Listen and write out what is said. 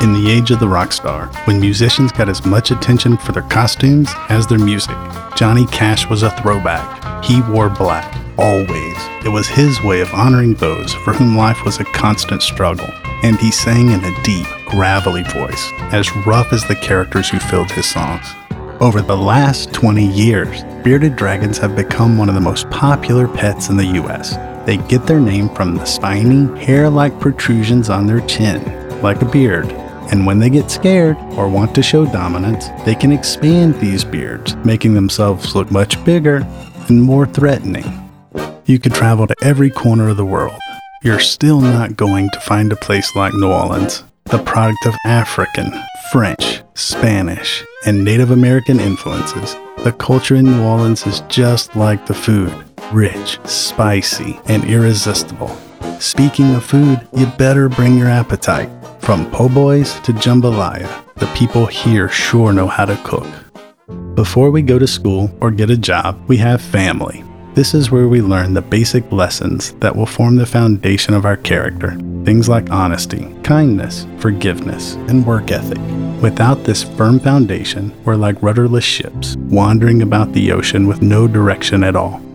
In the age of the rock star, when musicians got as much attention for their costumes as their music, Johnny Cash was a throwback. He wore black, always. It was his way of honoring those for whom life was a constant struggle. And he sang in a deep, gravelly voice, as rough as the characters who filled his songs. Over the last 20 years, bearded dragons have become one of the most popular pets in the US. They get their name from the spiny, hair-like protrusions on their chin, like a beard. And when they get scared or want to show dominance, they can expand these beards, making themselves look much bigger and more threatening. You could travel to every corner of the world. You're still not going to find a place like New Orleans, the product of African, French, Spanish, and Native American influences. The culture in New Orleans is just like the food, rich, spicy, and irresistible. Speaking of food, you better bring your appetite. From po' boys to jambalaya, the people here sure know how to cook. Before we go to school or get a job, we have family. This is where we learn the basic lessons that will form the foundation of our character. Things like honesty, kindness, forgiveness, and work ethic. Without this firm foundation, we're like rudderless ships, wandering about the ocean with no direction at all.